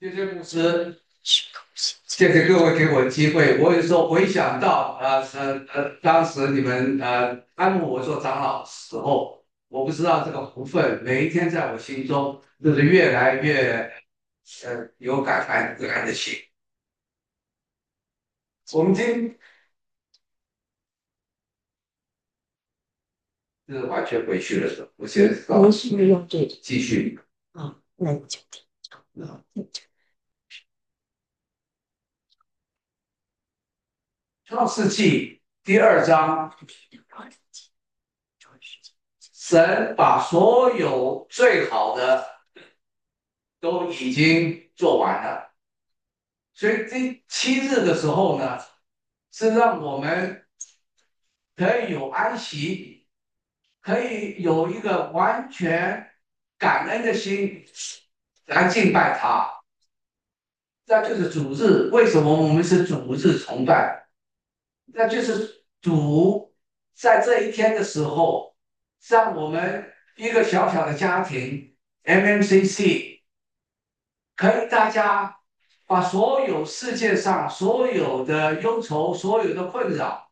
谢谢牧师，谢谢各位给我的机会。我有时候回想到，当时你们安牧我做长老的时候，我不知道这个福分，每一天在我心中就是越来越有感的心。我们今是完全回去了的，我先你是用这个继续。 啊？那你就听啊，你就创世纪第2章， 创世纪，创世纪， 神把所有最好的都已经做完了。所以第7日的时候呢，是让我们可以有安息，可以有一个完全感恩的心来敬拜他。那就是主日。为什么我们是主日崇拜？那就是主在这一天的时候，让我们一个小小的家庭 MMCC 可以大家把所有世界上所有的忧愁、所有的困扰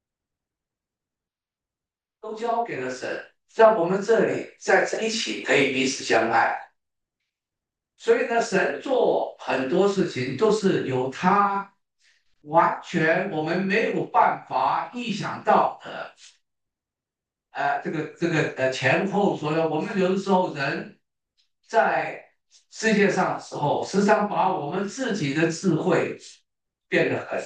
都交给了神，在我们这里在一起可以彼此相爱。所以呢，神做很多事情都是有他完全我们没有办法意想到的，前后所有，我们有的时候人在世界上的时候，时常把我们自己的智慧变得很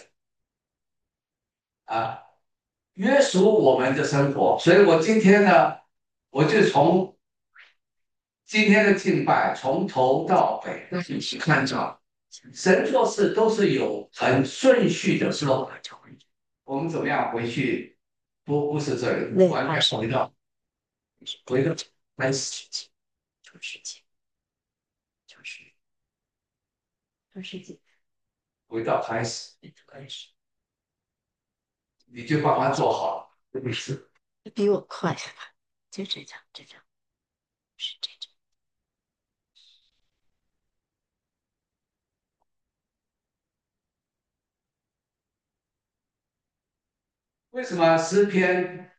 啊。约束我们的生活。所以我今天呢，我就从今天的敬拜从头到尾一起看着，神做事都是有很顺序的说。我们怎么样回去？不是这里， 那完全回到开始， 创世纪，创世创世纪， 回到开始， 开始， 你就把它做好了。没事。 比我快，就这样，这样是这样。 为什么诗篇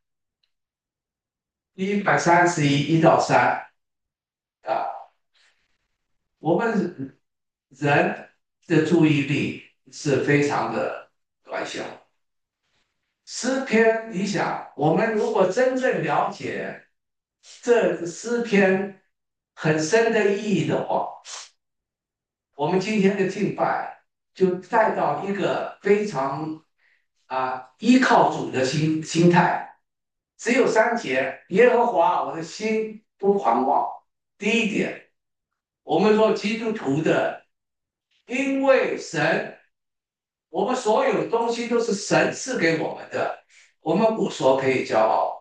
131 1到3啊？我们人的注意力是非常的短小。诗篇，你想，我们如果真正了解这诗篇很深的意义的话，我们今天的敬拜就带到一个非常依靠主的心态。只有3节，耶和华我的心不狂妄。第一点，我们说基督徒的，因为神，我们所有的东西都是神赐给我们的，我们无所可以骄傲。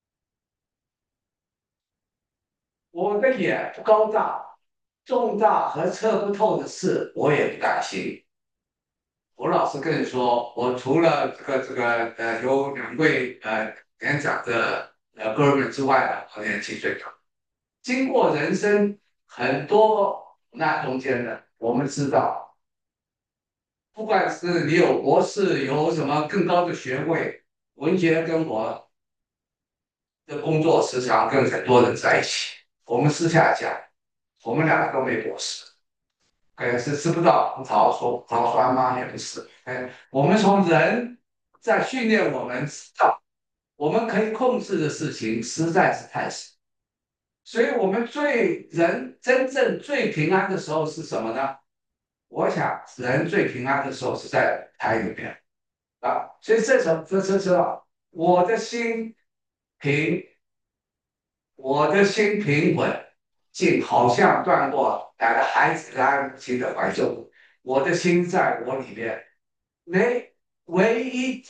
我的眼不高大，重大和测不透的事，我也不敢心。我老实跟你说，我除了有2位年长的哥们之外呢，我年轻最大。经过人生很多那中间的，我们知道，不管是你有博士，有什么更高的学位，文杰跟我的工作时常跟很多人在一起。我们私下讲，我们2个都没博士，是吃不到葡萄说葡萄酸吗？也不是。我们从人在训练我们知道，我们可以控制的事情实在是太少。所以我们人真正最平安的时候是什么呢？我想人最平安的时候是在台里面所以这时候我的心平，我的心平稳，竟好像断过来的孩子在母亲的怀中。我的心在我里面，唯一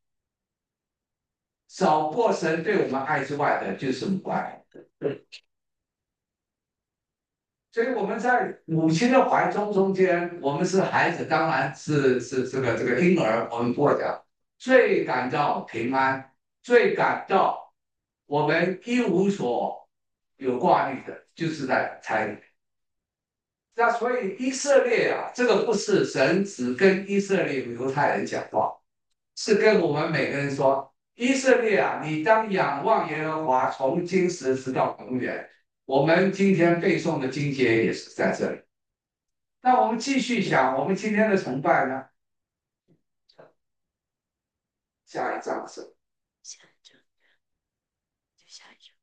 少过神对我们爱之外的，就是母爱。所以我们在母亲的怀中间，我们是孩子，当然是这个婴儿，我们不会讲最感到平安，最感到我们一无所有挂虑的，就是在胎里。 那所以以色列啊，这个不是神只跟以色列犹太人讲话，是跟我们每个人说：以色列啊，你当仰望耶和华，从今时直到永远。我们今天背诵的经节也是在这里。那我们继续想，我们今天的崇拜呢？下一章是下一章，就下一章。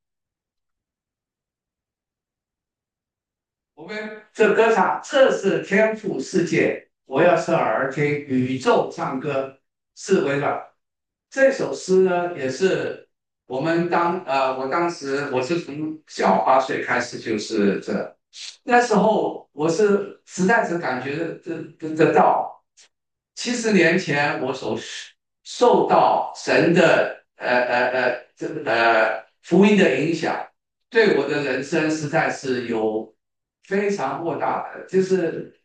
我们这歌唱，这是天赋世界，我要侧耳听宇宙唱歌，是为了这首诗呢，也是我们我当时我是从小8岁开始就是这，那时候我是实在是感觉得到，70年前我所受到神的福音的影响，对我的人生实在是有非常莫大的，就是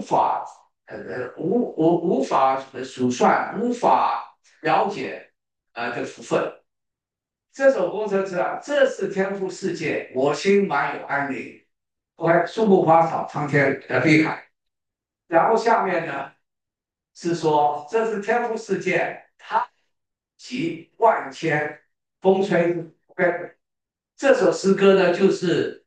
无法数算、无法了解的福分。这首工程车啊，这是天赋世界，我心满有安宁。OK，树木花草，苍天碧海。然后下面呢是说，这是天赋世界，它集万千，风吹。OK，这首诗歌呢，就是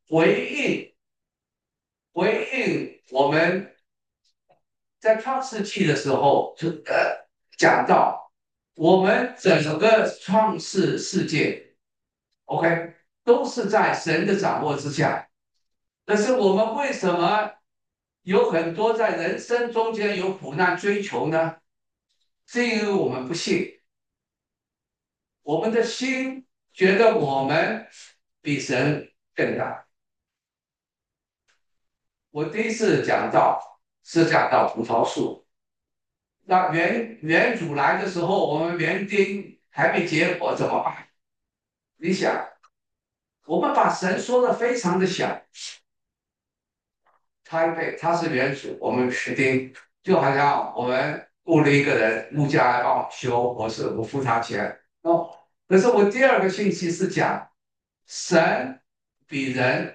回应我们在创世纪的时候，讲到我们整个创世世界，OK，都是在神的掌握之下。但是我们为什么有很多在人生中间有苦难追求呢？是因为我们不信，我们的心觉得我们比神更大。我第一次讲到是讲到葡萄树，那原主来的时候，我们园丁还没结果怎么办？你想，我们把神说的非常的小，他是原主，我们园丁就好像我们雇了一个人木匠来帮我修，我付他钱哦。可是我第二个信息是讲神比人，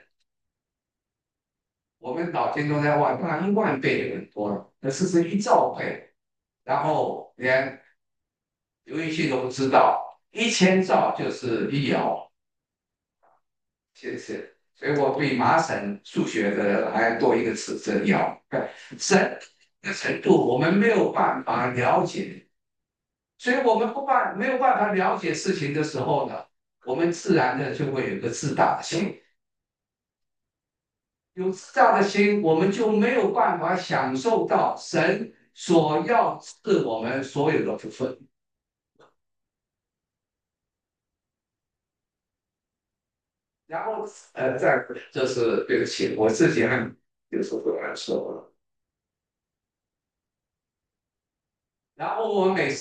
我们脑筋都在1万倍很多了，可是是1兆倍。然后连刘禹锡都不知道，1000兆就是1爻，谢谢。所以我比麻省数学的还多一个词，这爻。神的程度我们没有办法了解，所以我们没有办法了解事情的时候呢，我们自然的就会有一个自大的心。有自大的心，我们就没有办法享受到神所要赐我们所有的福分。然后再就是对不起，我自己很有时候会难受了。然后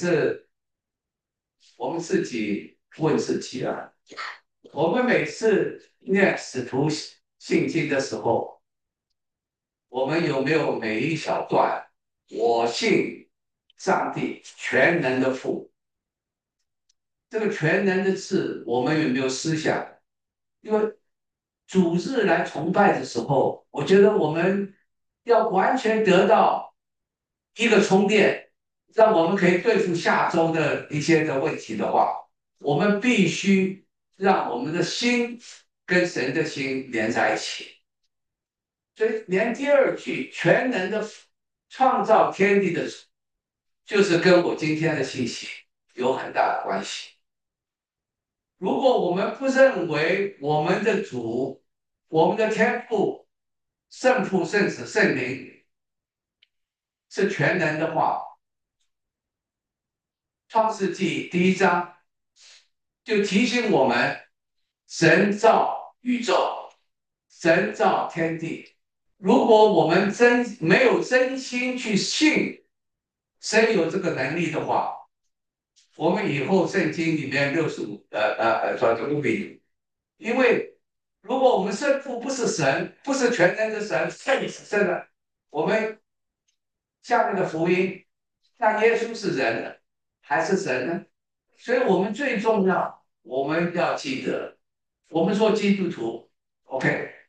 我们自己问自己啊，我们每次念使徒信经的时候，我们有没有每一小段我信上帝全能的父？这个全能的字，我们有没有思想？因为主日来崇拜的时候，我觉得我们要完全得到一个充电，让我们可以对付下周的一些的问题的话，我们必须让我们的心跟神的心连在一起。所以连第二句全能的创造天地的，就是跟我今天的信息有很大的关系。如果我们不认为我们的主、我们的天父、圣父、圣子、圣灵是全能的话，《创世纪》第1章就提醒我们：神造宇宙，神造天地。如果我们没有真心去信神有这个能力的话，我们以后圣经里面65说这个比，因为如果我们圣父不是神，不是全能的神，圣子真的，我们下面的福音，那耶稣是人还是神呢？所以我们最重要，我们要记得，我们做基督徒，OK，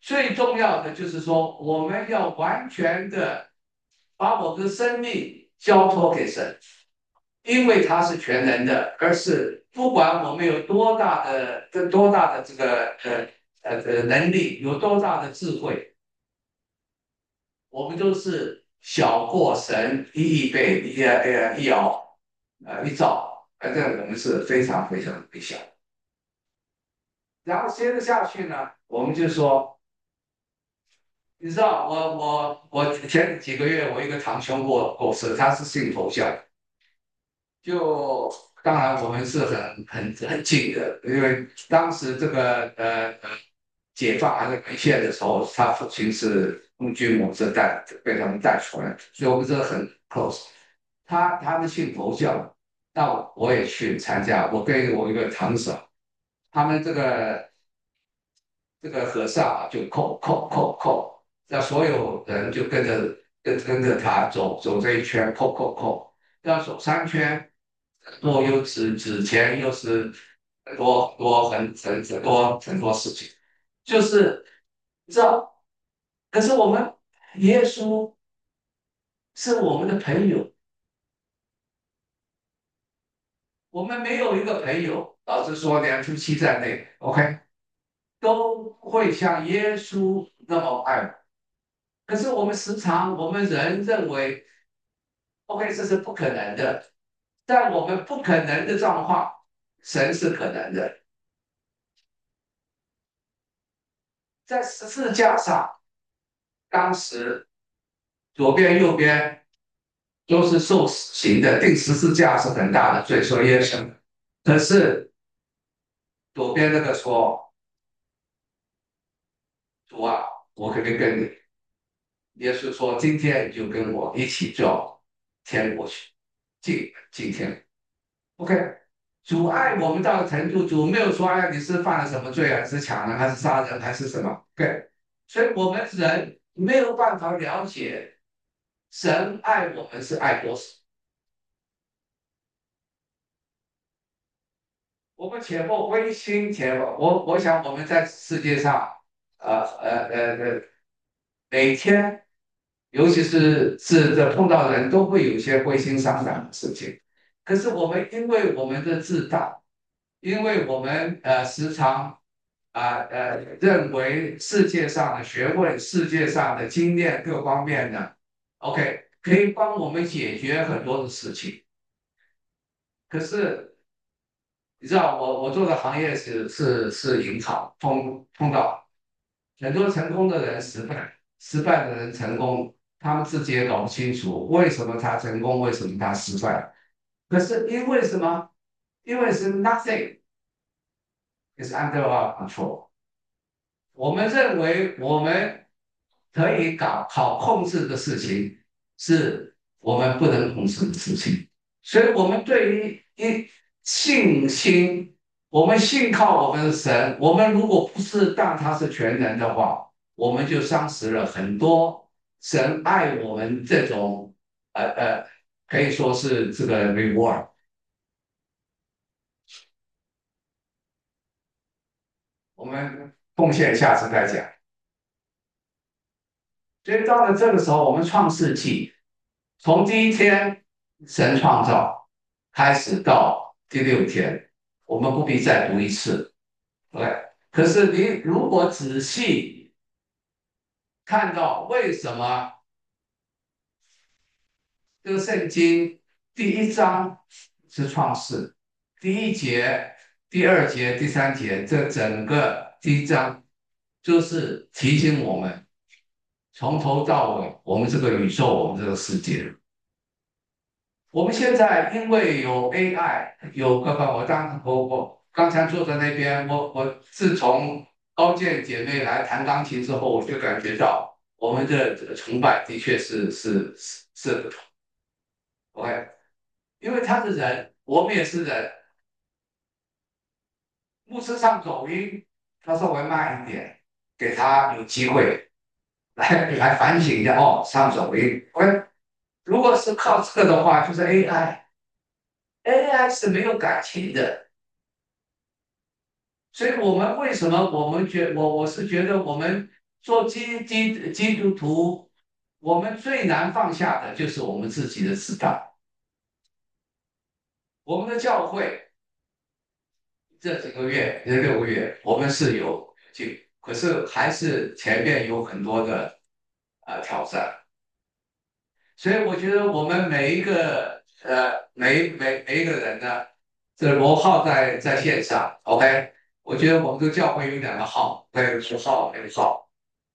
最重要的就是说，我们要完全的把我们的生命交托给神，因为他是全能的，而是不管我们有多大的这个能力，有多大的智慧，我们都是小过神1亿倍、1毫、1兆，反正我们是非常非常微小。然后接着下去呢，我们就说，你知道，我前几个月我一个堂兄过世，他是信佛教，就当然我们是很近的，因为当时这个解放还是沦陷的时候，他父亲是空军母子被他们带出来的，所以我们真的很 close。他们信佛教，那我也去参加，我跟我一个堂嫂，他们这个和尚啊，就叩，让所有人就跟着他走这一圈，叩，要走3圈，多又纸钱，又是很多事情，就是你知道，可是我们耶稣是我们的朋友，我们没有一个朋友，老实说，连夫妻在内，OK，都会像耶稣那么爱我。可是我们时常，我们人认为，OK，这是不可能的。在我们不可能的状况，神是可能的。在十字架上，当时左边、右边都是受死刑的，定十字架是很大的罪，说耶稣。可是左边那个说：“主啊，我可不可以跟你？”耶稣说：“今天你就跟我一起到天国去，进天。” OK，主爱我们到的程度，主没有说哎你是犯了什么罪，还是抢人，还是杀人，还是什么？对，所以我们人没有办法了解神爱我们是爱多少。我们且不灰心，我想我们在世界上，每天，尤其是这碰到人都会有一些灰心丧胆的事情。可是我们因为我们的自大，因为我们时常认为世界上的学问、世界上的经验各方面的，OK，可以帮我们解决很多的事情。可是你知道我做的行业是银行，碰到很多成功的人失败，失败的人成功，他们自己也搞不清楚为什么他成功，为什么他失败。可是因为什么？因为是 nothing is under our control。我们认为我们可以好控制的事情，是我们不能控制的事情。所以，我们对于信心，我们信靠我们的神，我们如果不是当他是全能的话，我们就丧失了很多神爱我们这种呃呃，可以说是这个 reward。我们奉献下次再讲。所以到了这个时候，我们创世纪从第一天神创造开始到第6天，我们不必再读一次。对，可是你如果仔细看到为什么这个圣经第1章是创世，第1节、第2节、第3节，这整个第1章就是提醒我们，从头到尾，我们这个宇宙，我们这个世界。我们现在因为有 AI，有我刚才坐在那边，我自从高见姐妹来弹钢琴之后，我就感觉到我们的这个崇拜的确是不同。OK，因为他是人，我们也是人。牧师上走音，他稍微慢一点，给他有机会来反省一下。哦，上走音。OK，如果是靠这个的话，就是 AI，AI 是没有感情的。所以我们为什么我们我是觉得我们做基督徒，我们最难放下的就是我们自己的自大。我们的教会这几个月，这6个月，我们是有进，可是还是前面有很多的挑战。所以我觉得我们每一个每一个人呢，这罗浩在线上，OK，我觉得我们这个教会有2个号，对，5号6号，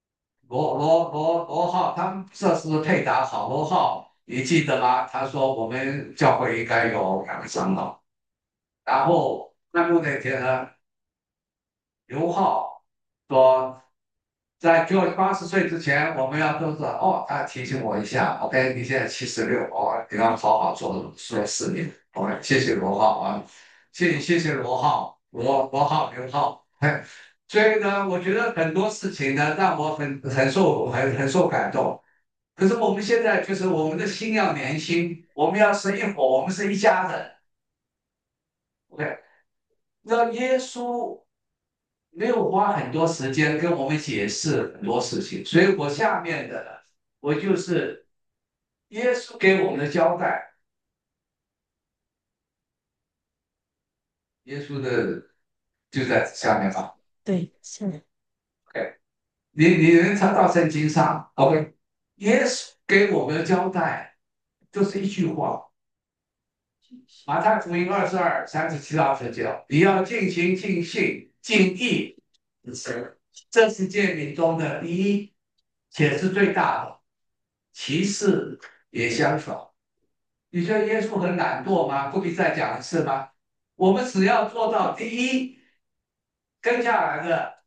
罗浩，他们这是配搭好，罗浩你记得吗？他说我们教会应该有2个长老，然后那木那天呢，刘浩说。在就80岁之前，我们要都是哦，他提醒我一下，OK，你现在76，哦，你要好好做4年，OK，谢谢罗浩啊，谢谢罗浩，罗浩刘浩，嘿，所以呢，我觉得很多事情呢，让我很受感动。可是我们现在就是我们的心要连心，我们要是一伙，我们是一家人，OK，那耶稣。没有花很多时间跟我们解释很多事情，所以我下面的我就是耶稣给我们的交代，耶稣的就在下面吧。 对，是。 OK，你能查到圣经上？OK，耶稣给我们的交代就是一句话：马太福音22:37-39，你要尽心、尽性、尽意，这是诫命中的第一，且是最大的，其次也相仿。你觉得耶稣很懒惰吗？不必再讲一次吗？我们只要做到第一，跟下来的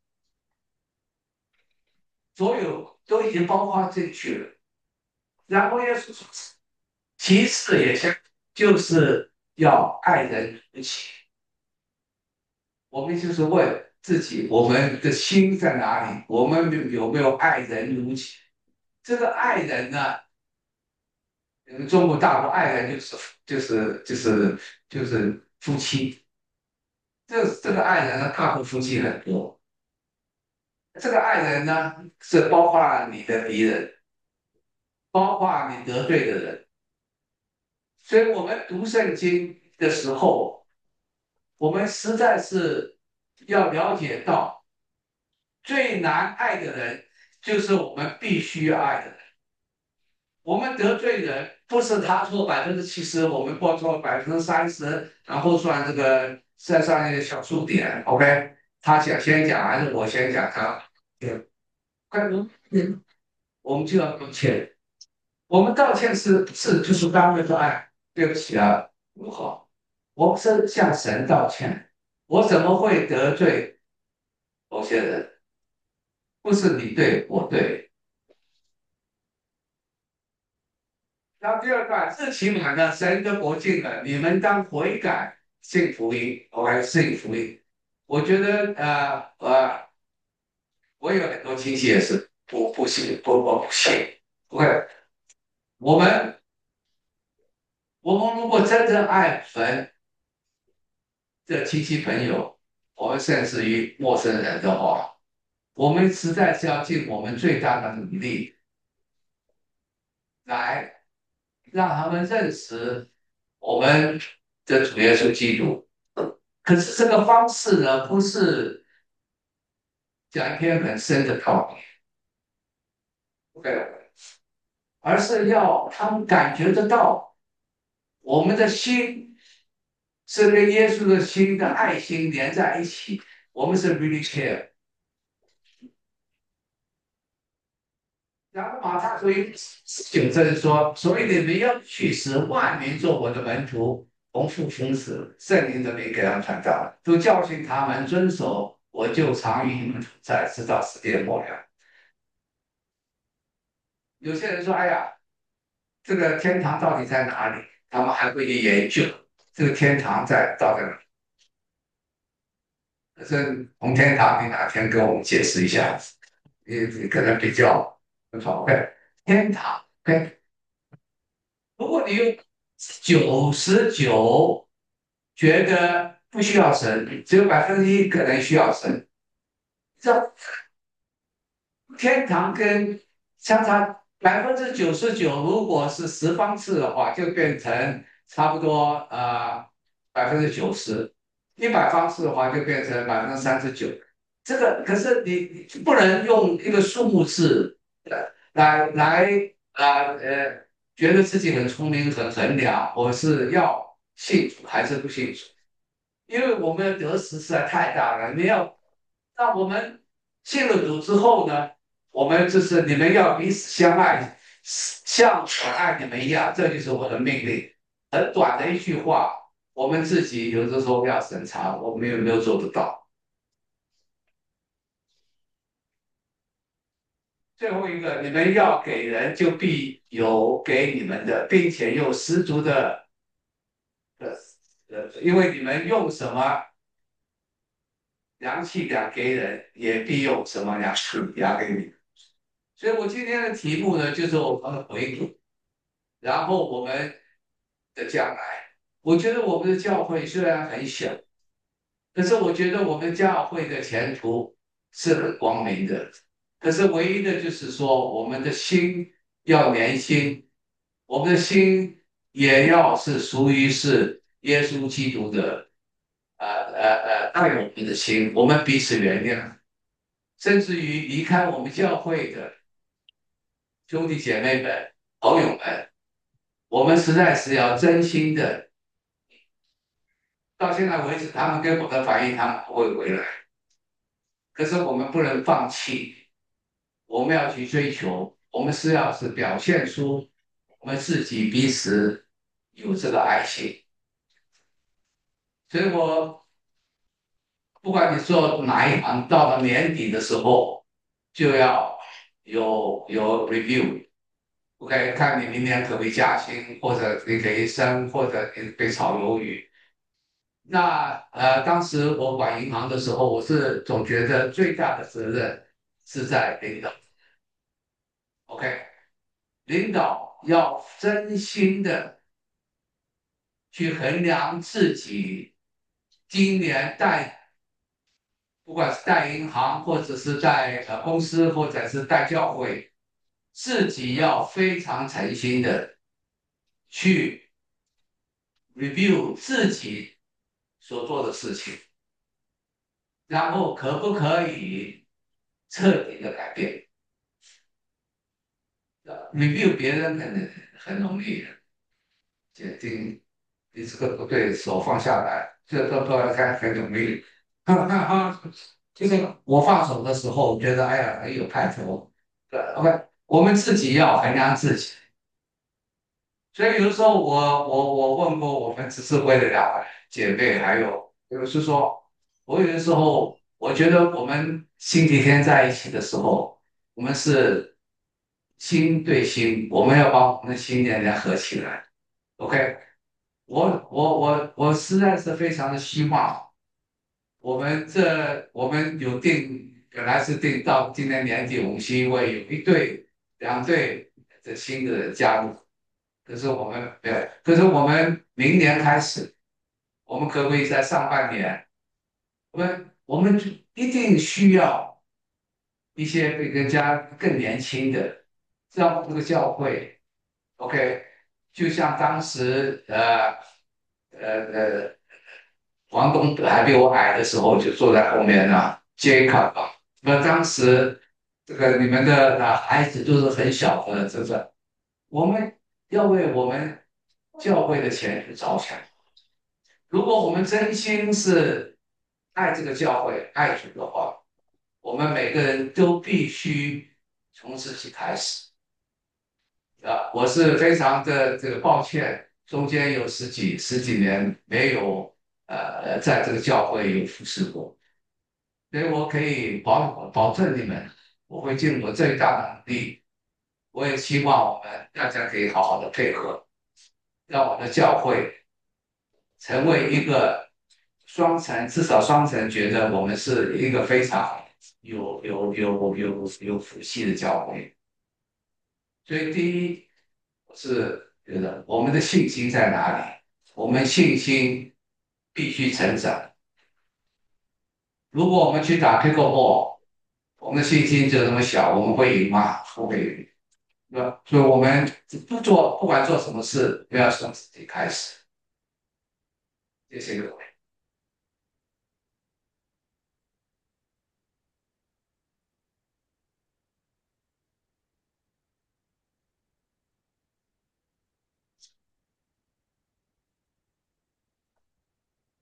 所有都已经包括进去了。然后耶稣说，其次也相，就是要爱人如己。我们就是问自己，我们的心在哪里？我们有没有爱人如己？这个爱人呢？中国大陆爱人就是夫妻，这个爱人呢，大陆夫妻很多。这个爱人呢，是包括你的敌人，包括你得罪的人。所以我们读圣经的时候，我们实在是要了解到，最难爱的人，就是我们必须爱的人。我们得罪人，不是他错70%，我们过错30%，然后算这个算上一个小数点，OK？他想先讲还是我先讲他？对，快，我们就要道歉。我们道歉就是单位说，哎，对不起啊，不好，我是向神道歉，我怎么会得罪某些人？不是你对我对。然后第二段，日期满了，神的国近了，你们当悔改，信福音。我还信福音。我觉得我有很多亲戚也是不信，不信。OK，我们我们如果真正爱神的亲戚朋友，我们甚至于陌生人的话，我们实在是要尽我们最大的努力来让他们认识我们的主耶稣基督。可是这个方式呢，不是讲一篇很深的道理，对，而是要他们感觉得到我们的心是跟耶稣的心的爱心连在一起，我们是 really care。然后马太福音19章说，所以你们要去使万民做我的门徒，同父同子，圣灵的名给他们传道，都教训他们遵守，我就常与你们同在，直到世界末了。有些人说，哎呀，这个天堂到底在哪里？他们还会去研究这个天堂到底哪里。可是红天堂，你哪天跟我们解释一下？你可能比较好。OK，天堂，OK，如果你有99觉得不需要神，只有1%可能需要神，这天堂跟相差99%，如果是十方次的话，就变成差不多90%，100方次的话就变成39%。这个可是你不能用一个数目字来觉得自己很聪明很衡量，我是要信主还是不信主？因为我们的得失实在太大了。那我们信了主之后呢，我们就是你们要彼此相爱，像我爱你们一样，这就是我的命令。很短的一句话，我们自己有的时候要审查，我们有没有做得到？最后一个，你们要给人，就必有给你们的，并且有十足的因为你们用什么量器量给人，也必用什么量器量给你。所以我今天的题目呢，就是我们的回顾，然后我们的将来。我觉得我们的教会虽然很小，可是我觉得我们教会的前途是很光明的。可是唯一的就是说，我们的心要年轻，我们的心也要是属于是耶稣基督的，爱我们的心，我们彼此原谅，甚至于离开我们教会的兄弟姐妹们、朋友们，我们实在是要真心的。到现在为止，他们跟我的反应，他们不会回来。可是我们不能放弃，我们要去追求，我们是表现出我们自己彼此有这个爱心。所以我不管你做哪一行，到了年底的时候，就要有 review，OK，看你明年可不可以加薪，或者你可以升，或者你被炒鱿鱼。那当时我管银行的时候，我是总觉得最大的责任是在领导，OK，领导要真心的去衡量自己今年不管是带银行，或者是带公司，或者是带教会，自己要非常诚心的去 review 自己所做的事情，然后可不可以彻底的改变？review 别人很容易，决定你这个不对，手放下来，这都要看很容易。就是我放手的时候，觉得哎呀很有派头，对，OK，我们自己要衡量自己。所以有的时候我问过我们只是为了两姐妹，还有是说，我有的时候我觉得我们星期天在一起的时候，我们是心对心，我们要把我们的心念联合起来。OK，我实在是非常的希望。我们有本来是定到今年年底，我们是因为有两对的新的人加入，可是我们没有，可是我们明年开始，我们可不可以在上半年，我们就一定需要一些比人家更年轻的，让这个教会，OK，就像当时呃呃王东还比我矮的时候，就坐在后面啊，Jacob 啊。那当时这个你们的孩子都是很小的，这个我们要为我们教会的前途着想。如果我们真心是爱这个教会、爱主的话，我们每个人都必须从自己开始。我是非常的这个抱歉，中间有十几年没有在这个教会有服侍过。所以我可以保证你们，我会尽我最大的努力。我也希望我们大家可以好好的配合，让我们的教会成为一个双城，至少双城觉得我们是一个非常有福气的教会。所以第一，我是觉得我们的信心在哪里？我们信心必须成长。如果我们去打 pickleball，我我们的信心只有那么小，我们会赢吗？不会赢，对吧？所以我们不管做什么事，都要从自己开始。谢谢各位。